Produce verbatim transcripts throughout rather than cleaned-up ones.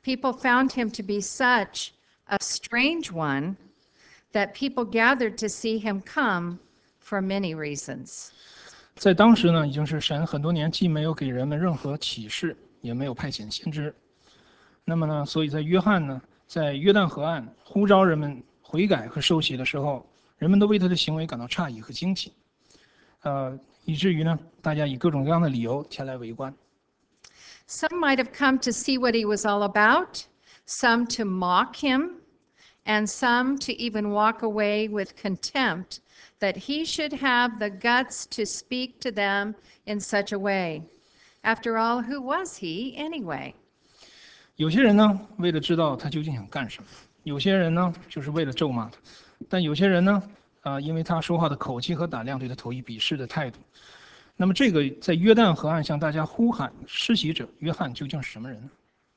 People found him to be such a strange one that people gathered to see him come for many reasons. 在当时呢，已经是神很多年既没有给人们任何启示，也没有派遣先知。那么呢，所以在约翰呢，在约旦河岸呼召人们悔改和受洗的时候，人们都为他的行为感到诧异和惊奇，呃，以至于呢，大家以各种各样的理由前来围观。 Some might have come to see what he was all about, some to mock him, and some to even walk away with contempt that he should have the guts to speak to them in such a way. After all, who was he anyway? 有些人呢，为了知道他究竟想干什么；有些人呢，就是为了咒骂他；但有些人呢，啊、呃，因为他说话的口气和胆量，对他投以鄙视的态度。那么，这个在约旦河岸向大家呼喊施洗者约翰究竟是什么人呢？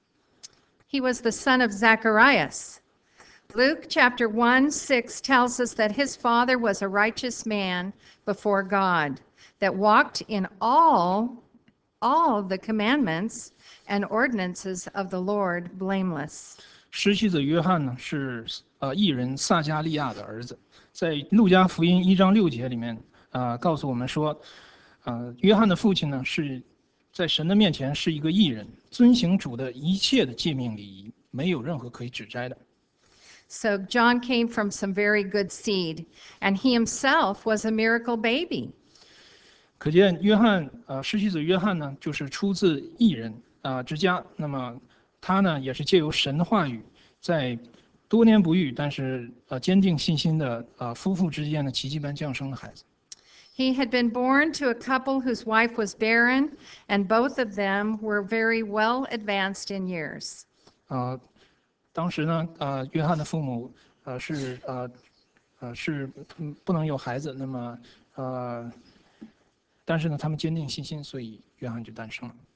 He was the son of Zacharias. Luke chapter one, six tells us that his father was a righteous man before God, that walked in all, all the commandments and ordinances of the Lord blameless. 施洗者约翰呢，是呃艺人撒加利亚的儿子，在路加福音一章六节里面，啊、呃，告诉我们说，呃，约翰的父亲呢是在神的面前是一个义人，遵行主的一切的诫命礼仪，没有任何可以指摘的。 So John came from some very good seed, and he himself was a miracle baby. 可见约翰，呃，施洗者约翰呢，就是出自义人啊、呃、之家。那么他呢，也是借由神的话语，在多年不遇，但是呃坚定信心的呃夫妇之间的奇迹般降生的孩子。 He had been born to a couple whose wife was barren, and both of them were very well advanced in years. 呃，当时呢，呃，约翰的父母呃是呃呃是嗯不能有孩子，那么呃，但是呢，他们坚定信心，所以约翰就诞生了。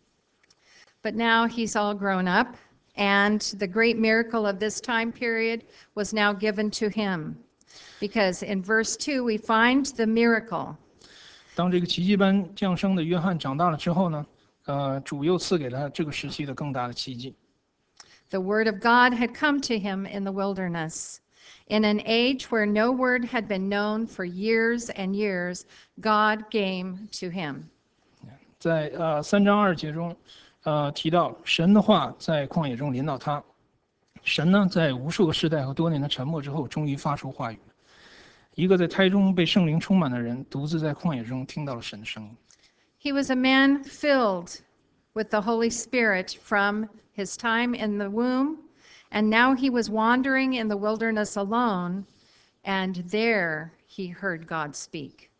But now he's all grown up, and the great miracle of this time period was now given to him. Because in verse two, we find the miracle. 当这个奇迹般降生的约翰长大了之后呢，呃，主又赐给他这个时期的更大的奇迹。 The word of God had come to him in the wilderness. In an age where no word had been known for years and years, God came to him. 在呃三章二节中，呃提到神的话在旷野中领导他，神呢在无数个世代和多年的沉默之后，终于发出话语。一个在胎中被圣灵充满的人，独自在旷野中听到了神的声音。 He was a man filled with the Holy Spirit from his time in the womb, and now he was wandering in the wilderness alone, and there he heard God speak.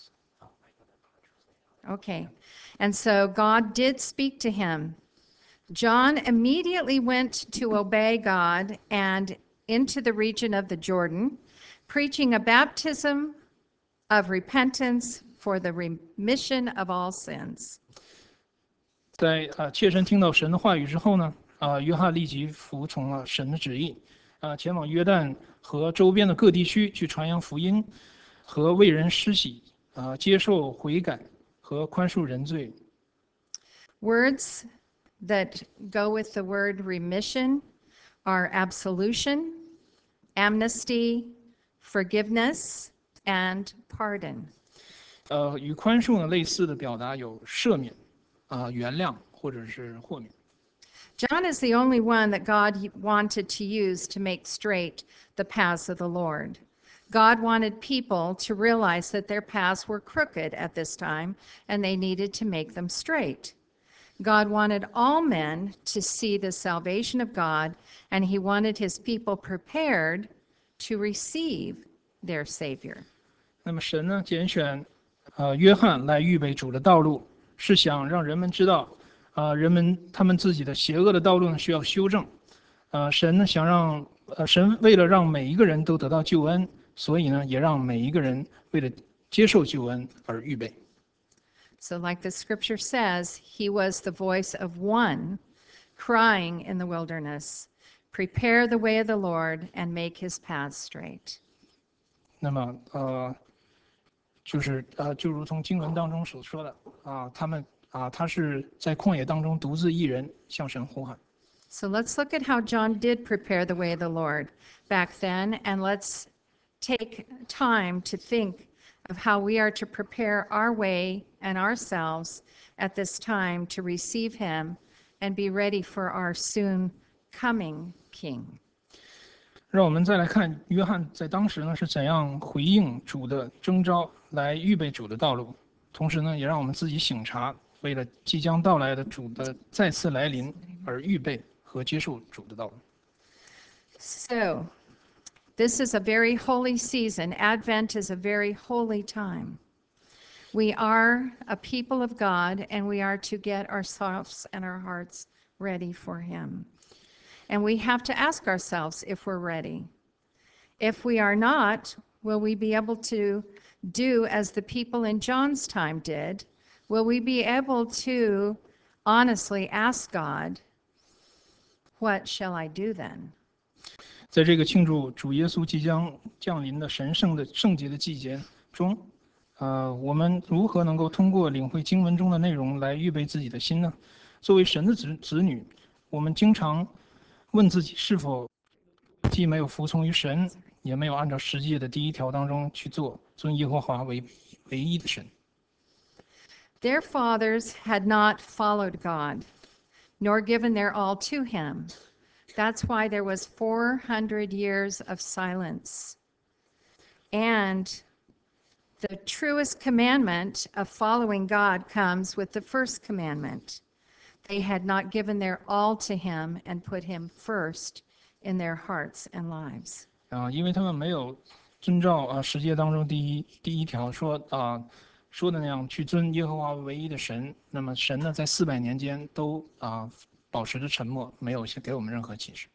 Okay, and so God did speak to him. John immediately went to obey God and into the region of the Jordan, preaching a baptism of repentance for the remission of all sins. 在啊切身听到神的话语之后呢，啊约翰立即服从了神的旨意，啊前往约旦和周边的各地区去传扬福音，和为人施洗，啊接受悔改和宽恕人罪。 Words that go with the word remission are absolution, amnesty, forgiveness, and pardon. 呃，与宽恕呢类似的表达有赦免、啊、呃、原谅或者是豁免。 John is the only one that God wanted to use to make straight the paths of the Lord. God wanted people to realize that their paths were crooked at this time and they needed to make them straight. God wanted all men to see the salvation of God, and he wanted his people prepared to receive their Savior. 那么神呢拣选呃约翰来预备主的道路，是想让人们知道，啊、呃、人们他们自己的邪恶的道路呢需要修正，呃神呢想让呃神为了让每一个人都得到救恩，所以呢也让每一个人为了接受救恩而预备。 So, like the scripture says, he was the voice of one crying in the wilderness, prepare the way of the Lord and make his paths straight. 那么呃，就是呃，就如同经文当中所说的啊，他们啊，他是在旷野当中独自一人向神呼喊。 So let's look at how John did prepare the way of the Lord back then, and let's take time to think of how we are to prepare our way and ourselves at this time to receive him and be ready for our soon coming King. 让我们再来看约翰在当时呢是怎样回应主的征召，来预备主的道路。同时呢，也让我们自己省察，为了即将到来的主的再次来临而预备和接受主的道路。 So, this is a very holy season. Advent is a very holy time. We are a people of God, and we are to get ourselves and our hearts ready for him. And we have to ask ourselves if we're ready. If we are not, will we be able to do as the people in John's time did? Will we be able to honestly ask God, what shall I do then? 在这个庆祝主耶稣即将降临的神圣的圣洁的季节中，呃，我们如何能够通过领会经文中的内容来预备自己的心呢？作为神的子子女，我们经常问自己是否既没有服从于神，也没有按照十诫的第一条当中去做，尊耶和华为唯一的神。 Their fathers had not followed God, nor given their all to him. That's why there was four hundred years of silence. And the truest commandment of following God comes with the first commandment. They had not given their all to him and put him first in their hearts and lives. 啊，因为他们没有遵照啊十诫当中第一第一条说啊说的那样去尊耶和华为唯一的神，那么神呢在四百年间都啊保持着沉默，没有给我们任何启示。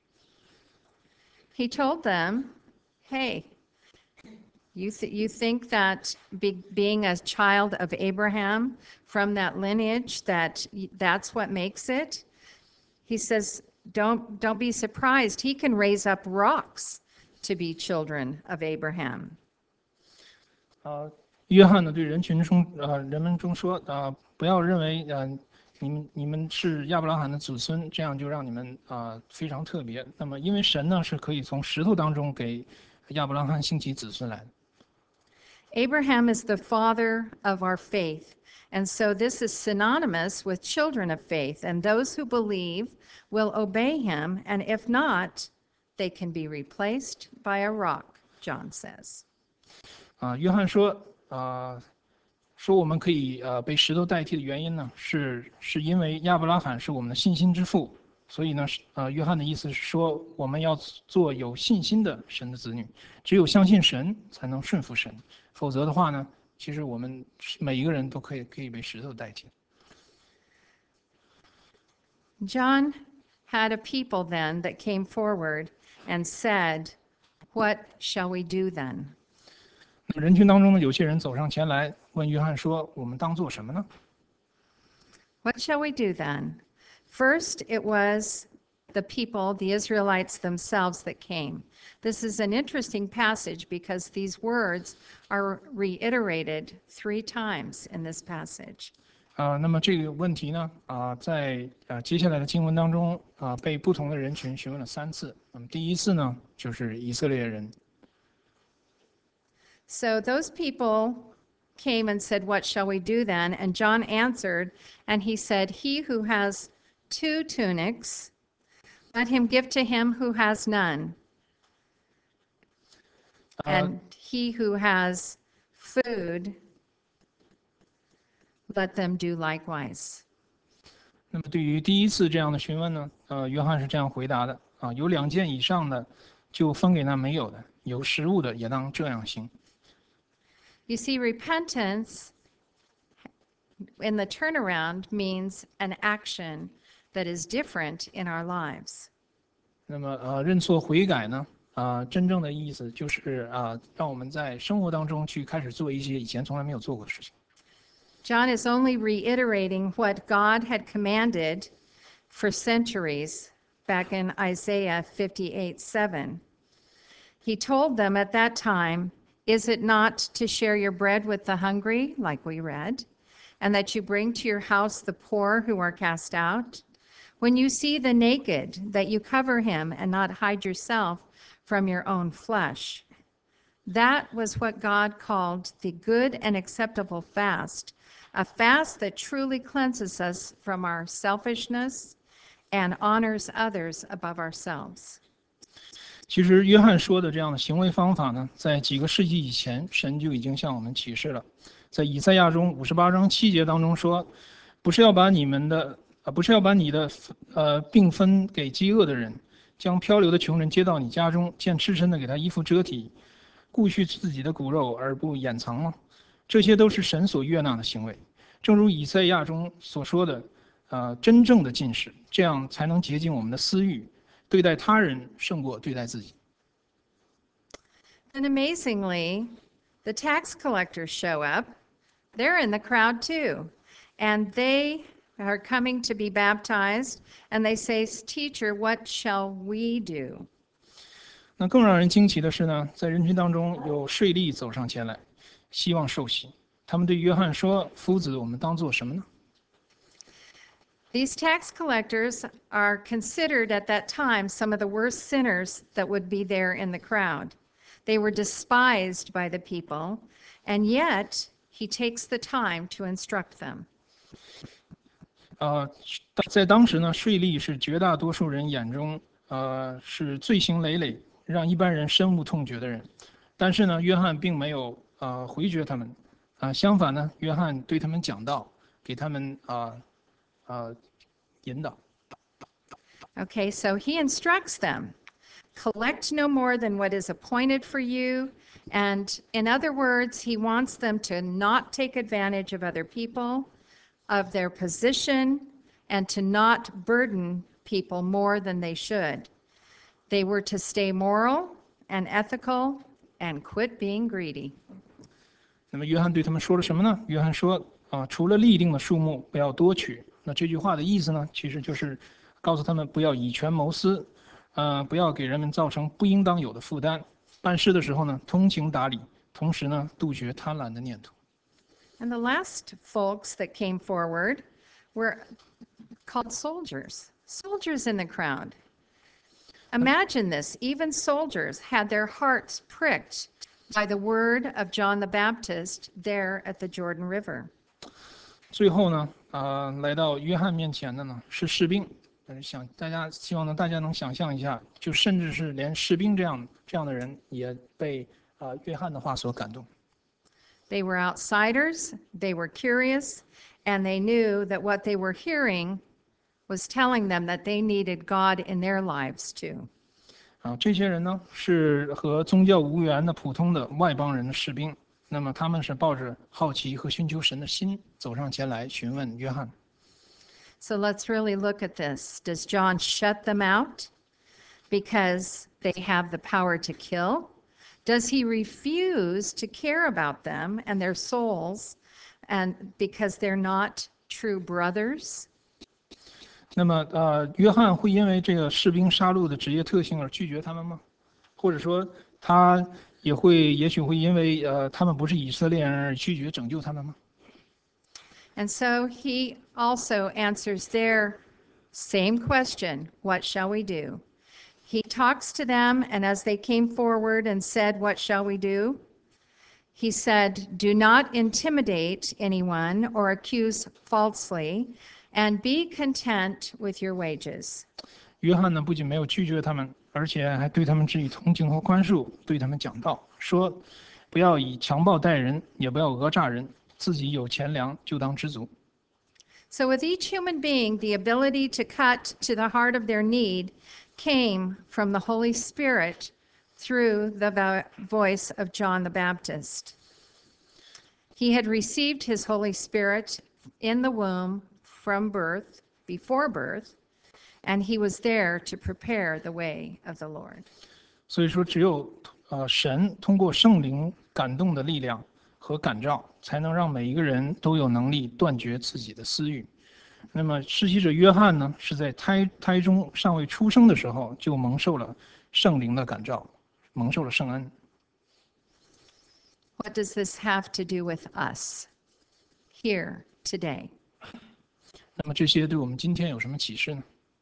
He told them, hey, you, th- you think that be- being a child of Abraham from that lineage, that y- that's what makes it? He says, don't, don't be surprised. He can raise up rocks to be children of Abraham. 啊，约翰呢对人群中呃人们中说啊，不要认为呃你们你们是亚伯拉罕的子孙，这样就让你们啊非常特别。那么因为神呢是可以从石头当中给亚伯拉罕兴起子孙来的。 Abraham is the father of our faith. And so this is synonymous with children of faith. And those who believe will obey him. And if not, they can be replaced by a rock, John says. 啊，约翰说啊。说我们可以呃被石头代替的原因呢，是是因为亚伯拉罕是我们的信心之父，所以呢，呃，约翰的意思是说，我们要做有信心的神的子女，只有相信神才能顺服神，否则的话呢，其实我们每一个人都可以可以被石头代替。 John had a people then that came forward and said, "What shall we do then?" 那人群当中呢，有些人走上前来问约翰说：“我们当做什么呢？” What shall we do then? First, it was the people, the Israelites themselves, that came. This is an interesting passage because these words are reiterated three times in this passage. 啊，那么这个问题呢，啊，在啊接下来的经文当中啊，被不同的人群询问了三次。那么第一次呢，就是以色列人。 So those people came and said, "What shall we do then?" And John answered, and he said, "He who has two tunics, let him give to him who has none. And he who has food, let them do likewise." 那么对于第一次这样的询问呢，呃，约翰是这样回答的啊，有两件以上的，就分给那没有的；有食物的，也当这样行。 You see, repentance in the turnaround means an action that is different in our lives. 那么呃，认错悔改呢，啊、真正的意思就是啊、让我们在生活当中去开始做一些以前从来没有做过的事情。 John is only reiterating what God had commanded for centuries back in Isaiah fifty-eight seven. He told them at that time, "Is it not to share your bread with the hungry," like we read, "and that you bring to your house the poor who are cast out? When you see the naked, that you cover him and not hide yourself from your own flesh. That was what God called the good and acceptable fast, a fast that truly cleanses us from our selfishness and honors others above ourselves. 其实，约翰说的这样的行为方法呢，在几个世纪以前，神就已经向我们启示了。在以赛亚中五十八章七节当中说：“不是要把你们的，呃，不是要把你的，呃，并分给饥饿的人，将漂流的穷人接到你家中，见赤身的给他衣服遮体，顾恤自己的骨肉而不掩藏吗？这些都是神所悦纳的行为。正如以赛亚中所说的，呃，真正的进士，这样才能洁净我们的私欲。” 对待他人胜过对待自己。 And amazingly, the tax collectors show up. They're in the crowd too. And they are coming to be baptized. And they say, Teacher, what shall we do? 那更让人惊奇的是呢，在人群当中有税吏走上前来，希望受洗。他们对约翰说：“夫子，我们当做什么呢？” These tax collectors are considered at that time some of the worst sinners that would be there in the crowd. They were despised by the people, and yet he takes the time to instruct them. 呃，在当时呢，税吏是绝大多数人眼中，呃，是罪行累累，让一般人深恶痛绝的人。但是呢，约翰并没有呃回绝他们，啊、呃，相反呢，约翰对他们讲道，给他们啊啊、呃呃、引导。 Okay, so he instructs them. Collect no more than what is appointed for you. And in other words, he wants them to not take advantage of other people, of their position, and to not burden people more than they should. They were to stay moral and ethical and quit being greedy. 那么约翰对他们说了什么呢？约翰说啊，除了立定的数目，不要多取。那这句话的意思呢，其实就是告诉他们不要以权谋私，呃，不要给人们造成不应当有的负担。办事的时候呢，通情达理，同时呢，杜绝贪婪的念头。 And the last folks that came forward were called soldiers, soldiers in the crowd. Imagine this, even soldiers had their hearts pricked by the word of John the Baptist there at the Jordan River. 最后呢，呃，来到约翰面前的呢是士兵。呃，想大家希望呢，大家能想象一下，就甚至是连士兵这样这样的人也被啊、呃、约翰的话所感动。 They were outsiders, they were curious, and they knew that what they were hearing was telling them that they needed God in their lives too. 啊，这些人呢是和宗教无缘的普通的外邦人的士兵，那么他们是抱着好奇和寻求神的心走上前来询问约翰。 So let's really look at this. Does John shut them out because they have the power to kill? Does he refuse to care about them and their souls and because they're not true brothers? 那么，呃，约翰会因为这个士兵杀戮的职业特性而拒绝他们吗？或者说，他也会，也许会因为呃他们不是以色列人而拒绝拯救他们吗？ And so he also answers their same question, what shall we do? He talks to them, and as they came forward and said, what shall we do? He said, do not intimidate anyone or accuse falsely, and be content with your wages. 约翰呢，不仅没有拒绝他们，而且还对他们致以同情和宽恕，对他们讲道，说不要以强暴待人，也不要讹诈人，自己有钱粮就当知足。 So with each human being, the ability to cut to the heart of their need came from the Holy Spirit through the vo- voice of John the Baptist. He had received his Holy Spirit in the womb from birth, before birth, and he was there to prepare the way of the Lord. 所以说，只有呃神通过圣灵感动的力量和感召，才能让每一个人都有能力断绝自己的私欲。那么，施洗者约翰呢，是在胎胎中尚未出生的时候就蒙受了圣灵的感召，蒙受了圣恩。 What does this have to do with us here today? 那么这些对我们今天有什么启示呢？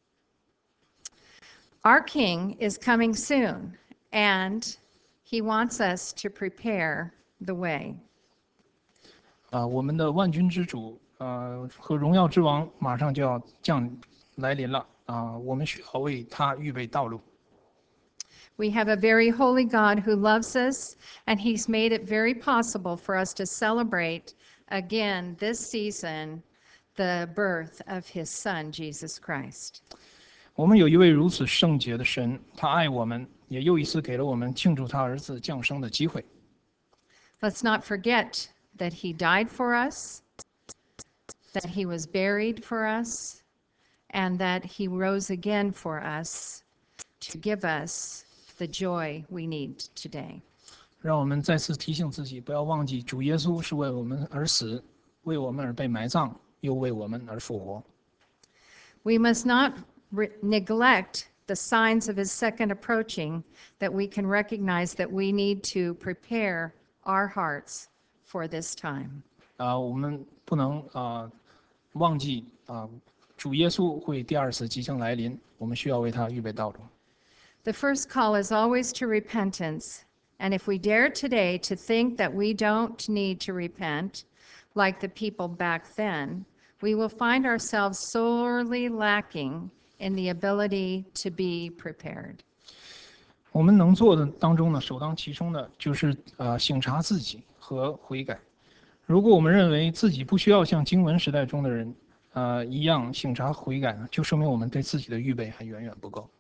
Our King is coming soon, and he wants us to prepare the way. 啊，我们的万军之主，呃，和荣耀之王马上就要降来临了啊，我们需要为他预备道路。 We have a very holy God who loves us, and he's made it very possible for us to celebrate again this season the birth of his son, Jesus Christ. 我们有一位如此圣洁的神，他爱我们，也又一次给了我们庆祝他儿子降生的机会。 Let's not forget that he died for us, that he was buried for us, and that he rose again for us to give us the joy we need today. 让我们再次提醒自己，不要忘记主耶稣是为我们而死，为我们而被埋葬，又为我们而复活。 We must not re- neglect the signs of his second approaching, that we can recognize that we need to prepare our hearts for this time. 啊，我们不能啊忘记啊，主耶稣会第二次即将来临，我们需要为他预备道路。 The first call is always to repentance. And if we dare today to think that we don't need to repent, like the people back then, we will find ourselves sorely lacking in the ability to be prepared. 我们能做的当中呢，首当其冲的就是呃省察自己和悔改。如果我们认为自己不需要像经文时代中的人呃一样省察悔改呢，就说明我们对自己的预备还远远不够。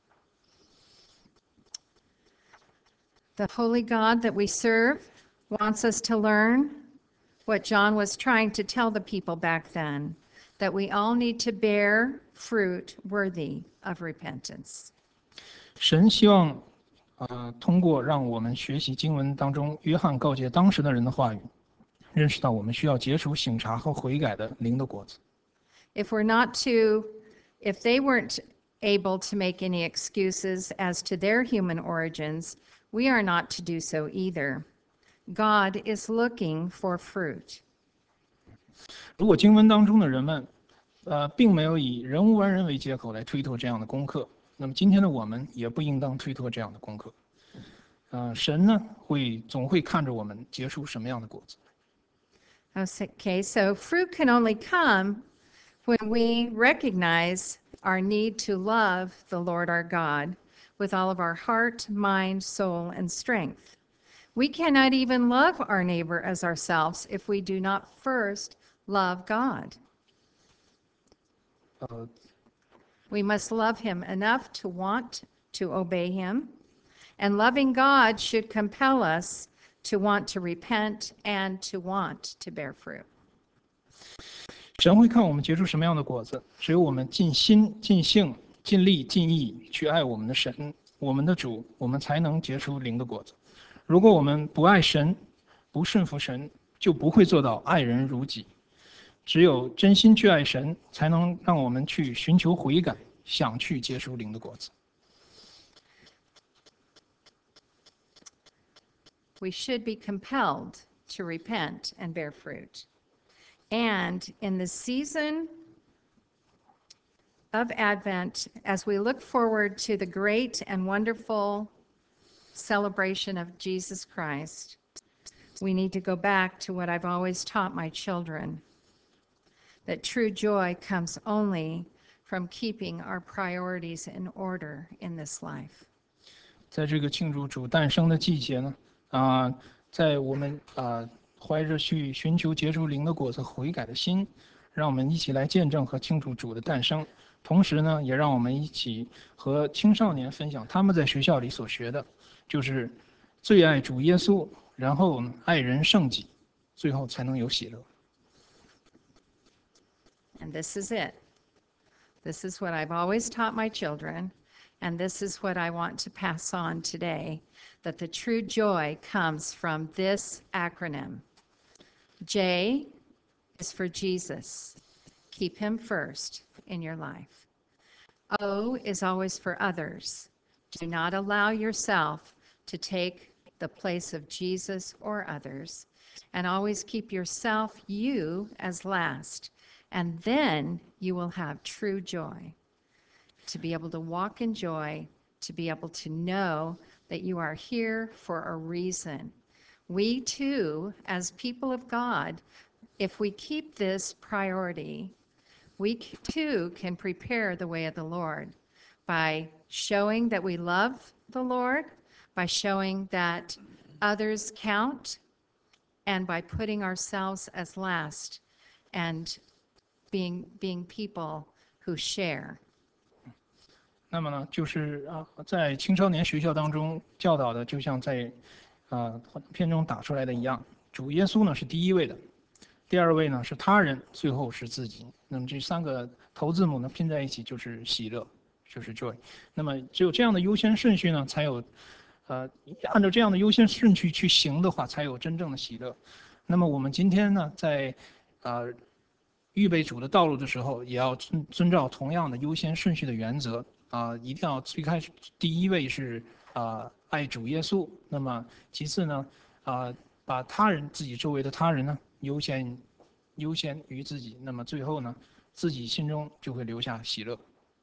The holy God that we serve wants us to learn what John was trying to tell the people back then, that we all need to bear fruit worthy of repentance. 神希望呃通过让我们学习经文当中约翰告诫当时的人的话语，认识到我们需要结出省察和悔改的灵的果子。 If we're not to, if they weren't able to make any excuses as to their human origins, we are not to do so either. God is looking for fruit. 如果经文当中的人们，呃，并没有以人无完人为借口来推脱这样的功课，那么今天的我们也不应当推脱这样的功课。呃，神呢会总会看着我们结出什么样的果子。 Okay, so fruit can only come when we recognize our need to love the Lord our God with all of our heart, mind, soul, and strength. We cannot even love our neighbor as ourselves if we do not first love God. 呃， We must love him enough to want to obey him, and loving God should compel us to want to repent and to want to bear fruit. 神会看我们结出什么样的果子，只有我们尽心、尽性、尽力、尽意去爱我们的神、我们的主，我们才能结出灵的果子。如果我们不爱神、不顺服神，就不会做到爱人如己。只有真心去爱神，才能让我们去寻求悔改，想去结出灵的果子。 We should be compelled to repent and bear fruit. And in the season of Advent, as we look forward to the great and wonderful celebration of Jesus Christ, we need to go back to what I've always taught my children, that true joy comes only from keeping our priorities in order in this life. 在这个庆祝主诞生的季节呢，啊、呃，在我们啊、呃、怀着去寻求结出灵的果子、悔改的心，让我们一起来见证和庆祝主的诞生。同时呢，也让我们一起和青少年分享他们在学校里所学的，就是最爱主耶稣，然后爱人胜己，最后才能有喜乐。 And this is it. This is what I've always taught my children, and this is what I want to pass on today, that the true joy comes from this acronym. J is for Jesus. Keep him first in your life. O is always for others. Do not allow yourself to take the place of Jesus or others, and always keep yourself, you, as last, and then you will have true joy. to be able to walk in joy, to be able to know that you are here for a reason. We too, as people of God, if we keep this priority, we too can prepare the way of the Lord by showing that we love the Lord, by showing that others count, and by putting ourselves as last and being, being people who share. 那么呢，就是啊，在青少年学校当中教导的，就像在啊片中打出来的一样，主耶稣呢是第一位的，第二位呢是他人，最后是自己。那么这三个头字母呢拼在一起就是喜乐，就是 joy。那么只有这样的优先顺序呢，才有呃按照这样的优先顺序去行的话，才有真正的喜乐。那么我们今天呢，在啊预备主的道路的时候，也要遵遵照同样的优先顺序的原则。啊，一定要最开始第一位是啊爱主耶稣，那么其次呢啊把他人自己周围的他人呢优先优先于自己，那么最后呢自己心中就会留下喜乐。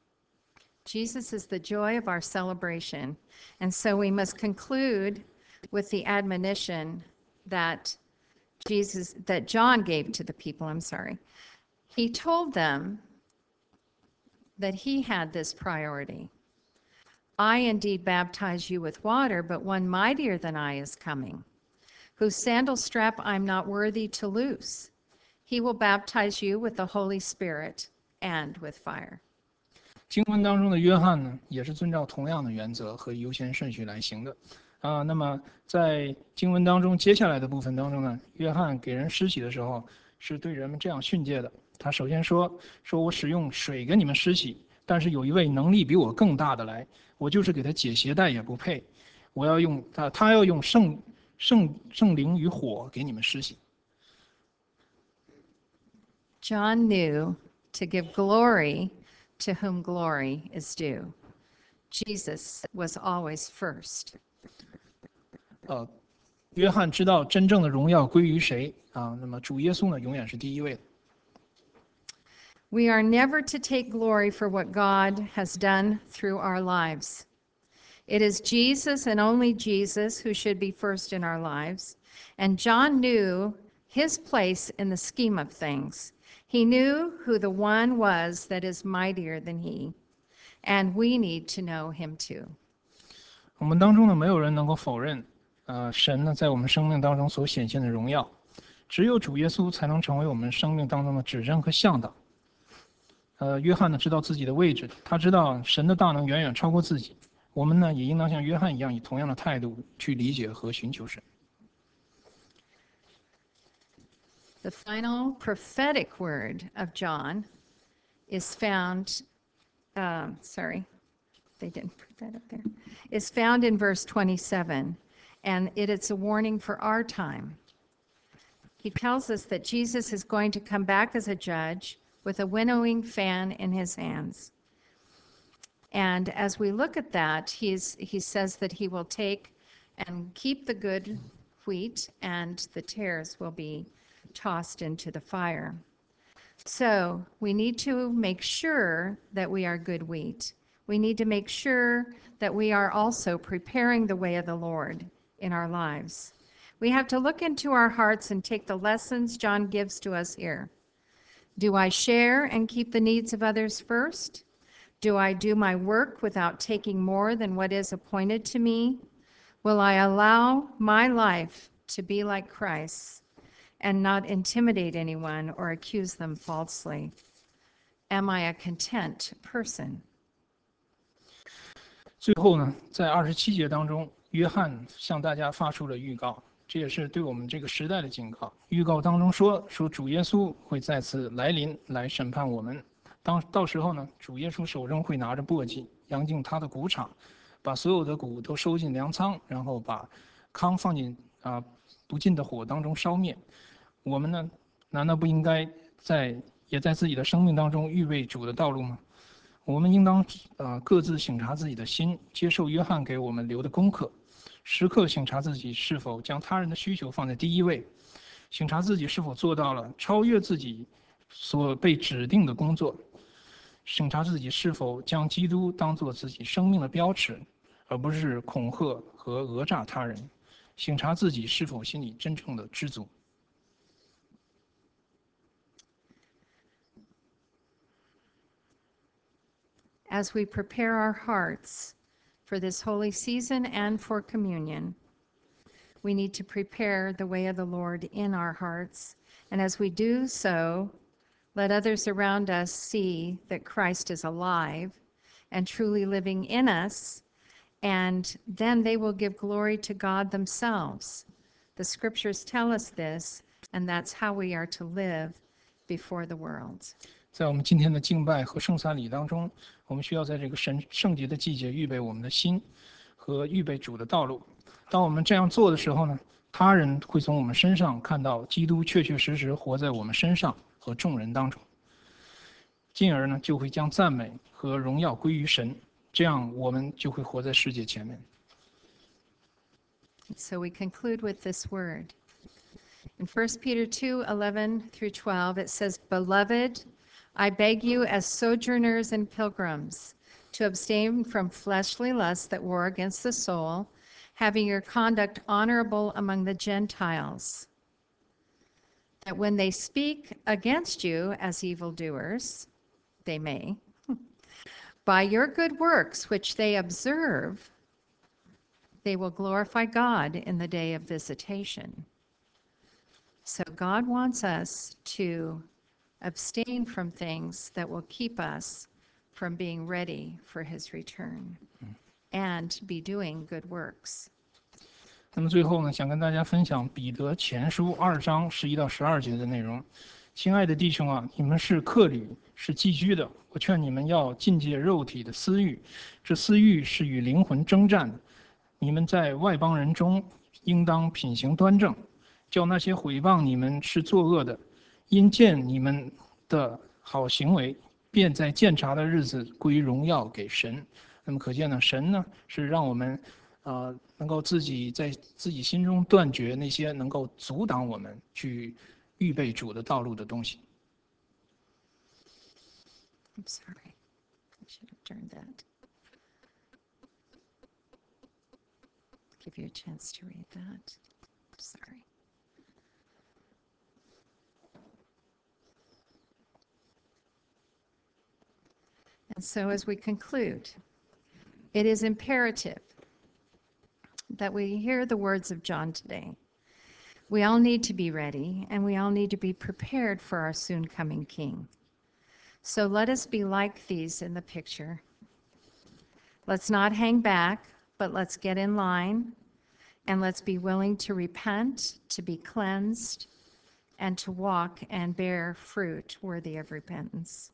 Jesus is the joy of our celebration, and so we must conclude with the admonition that Jesus that John gave to the people. I'm sorry. He told them that he had this priority. I indeed baptize you with water, but one mightier than I is coming, whose sandal strap I'm not worthy to loose. He will baptize you with the Holy Spirit and with fire. 经文当中的约翰呢，也是遵照同样的原则和优先顺序来行的。啊，那么在经文当中接下来的部分当中呢，约翰给人施洗的时候是对人们这样训诫的。他首先说：“说我使用水给你们施洗，但是有一位能力比我更大的来，我就是给他解鞋带也不配。我要用他，他要用圣圣圣灵与火给你们施洗。” John knew to give glory to whom glory is due. Jesus was always first. 呃，约翰知道真正的荣耀归于谁啊？那么主耶稣呢，永远是第一位的。 We are never to take glory for what God has done through our lives. It is Jesus and only Jesus who should be first in our lives. And John knew his place in the scheme of things. He knew who the one was that is mightier than he. And we need to know him too. 我们当中呢，没有人能够否认，呃，神呢在我们生命当中所显现的荣耀，只有主耶稣才能成为我们生命当中的指针和向导。呃，约翰呢知道自己的位置，他知道神的大能远远超过自己。我们呢也应当像约翰一样，以同样的态度去理解和寻求神。 The final prophetic word of John is found, um, sorry, they didn't put that up there, is found in verse twenty-seven, and it is a warning for our time. He tells us that Jesus is going to come back as a judge with a winnowing fan in his hands. And as we look at that, he's, he says that he will take and keep the good wheat, and the tares will be tossed into the fire. So we need to make sure that we are good wheat. We need to make sure that we are also preparing the way of the Lord in our lives. We have to look into our hearts and take the lessons John gives to us here. Do I share and keep the needs of others first? Do I do my work without taking more than what is appointed to me? Will I allow my life to be like Christ's and not intimidate anyone or accuse them falsely? Am I a content person? 最后呢，在二十七节当中，约翰向大家发出了预告，这也是对我们这个时代的警告。预告当中说，说主耶稣会再次来临，来审判我们。当到时候呢，主耶稣手中会拿着簸箕，扬进他的谷场，把所有的谷都收进粮仓，然后把糠放进啊不尽的火当中烧灭。我们呢，难道不应该在也在自己的生命当中预备主的道路吗？我们应当啊各自省察自己的心，接受约翰给我们留的功课，时刻省察自己是否将他人的需求放在第一位，省察自己是否做到了超越自己所被指定的工作， 审查自己是否将基督当作自己生命的标尺，而不是恐吓和讹诈他人；审查自己是否心里真正的知足。 As we prepare our hearts for this holy season and for communion, we need to prepare the way of the Lord in our hearts. And as we do so, let others around us see that Christ is alive and truly living in us, and then they will give glory to God themselves. The scriptures tell us this, and that's how we are to live before the world. 在我们今天的敬拜和圣餐礼当中，我们需要在这个神圣洁的季节预备我们的心和预备主的道路。当我们这样做的时候呢，他人会从我们身上看到基督确确实实活在我们身上和众人当中，进而呢就会将赞美和荣耀归于神，这样我们就会活在世界前面。 So we conclude with this word. In First Peter two, eleven through twelve, it says, Beloved, I beg you as sojourners and pilgrims to abstain from fleshly lusts that war against the soul, having your conduct honorable among the Gentiles, that when they speak against you as evildoers, they may, by your good works which they observe, they will glorify God in the day of visitation. So God wants us to abstain from things that will keep us from being ready for his return and be doing good works. 那么最后呢，想跟大家分享彼得前书二章十一到十二节的内容。亲爱的弟兄啊，你们是客旅，是寄居的。我劝你们要禁戒肉体的私欲，这私欲是与灵魂征战的。你们在外邦人中，应当品行端正，叫那些毁谤你们是作恶的，因见你们的好行为，便在鉴察的日子归荣耀给神。那么可见呢，神呢是让我们，呃，能够自己在自己心中断绝那些能够阻挡我们去预备主的道路的东西。 I'm sorry. I should have turned that. Give you a chance to read that. Sorry. And so as we conclude, it is imperative that we hear the words of John today. We all need to be ready, and we all need to be prepared for our soon coming King. So let us be like these in the picture. Let's not hang back, but let's get in line, and let's be willing to repent, to be cleansed, and to walk and bear fruit worthy of repentance.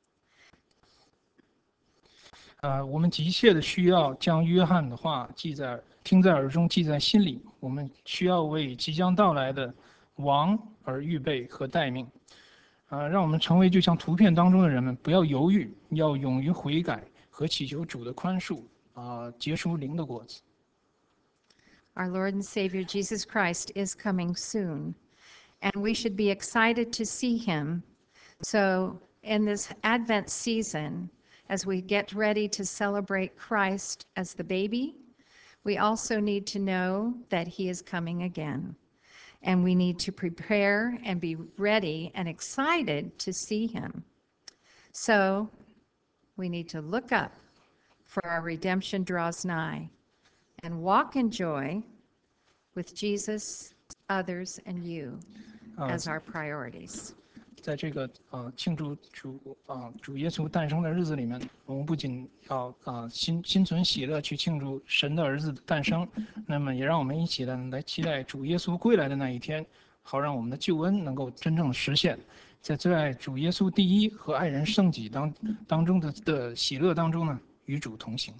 呃，我们急切的需要将约翰的话记在听在耳中，记在心里。我们需要为即将到来的王而预备和待命。呃，让我们成为就像图片当中的人们，不要犹豫，要勇于悔改和祈求主的宽恕，啊、结出灵的果子。 Our Lord and Savior Jesus Christ is coming soon, and we should be excited to see him. So, in this Advent season, as we get ready to celebrate Christ as the baby, we also need to know that he is coming again. And we need to prepare and be ready and excited to see him. So, we need to look up, for our redemption draws nigh, and walk in joy with Jesus, others, and you as our priorities. 在这个呃庆祝主啊、主耶稣诞生的日子里面，我们不仅要啊、心心存喜乐去庆祝神的儿子的诞生，那么也让我们一起的来期待主耶稣归来的那一天，好让我们的救恩能够真正实现。在最爱主耶稣第一和爱人圣己当当中的的喜乐当中呢，与主同行。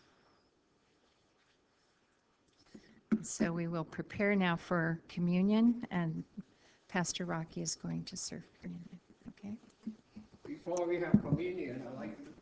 So we will prepare now for communion, and Pastor Rocky is going to serve communion. Okay? Before we have communion, I'd like to